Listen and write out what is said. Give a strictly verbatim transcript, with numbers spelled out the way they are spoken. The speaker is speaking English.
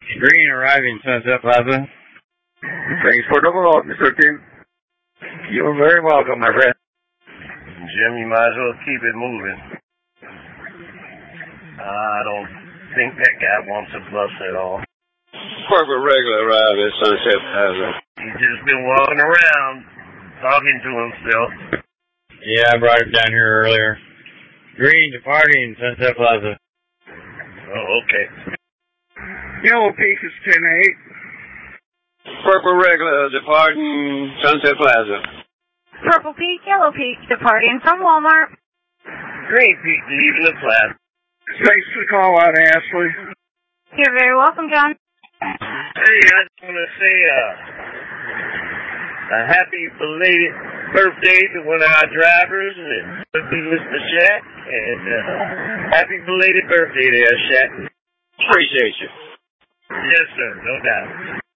Green arriving Sunset Plaza. Thanks for the call, Mister Kim. You're very welcome, my friend. Jim, you might as well keep it moving. I don't think that guy wants a bus at all. Corporate regular arrived at Sunset Plaza. He's just been walking around, talking to himself. Yeah, I brought it down here earlier. Green departing Sunset Plaza. Oh, okay. Yellow Peak is ten eight. Purple regular departing Sunset Plaza. Purple Peak, Yellow Peak departing from Walmart. Green Peak leaving the plaza. Thanks for the call out, Ashley. You're very welcome, John. Hey, I just want to say uh, a happy belated birthday to one of our drivers, and Mister Shaq, and uh, happy belated birthday there, Shaq. Appreciate you. Yes, sir, no doubt.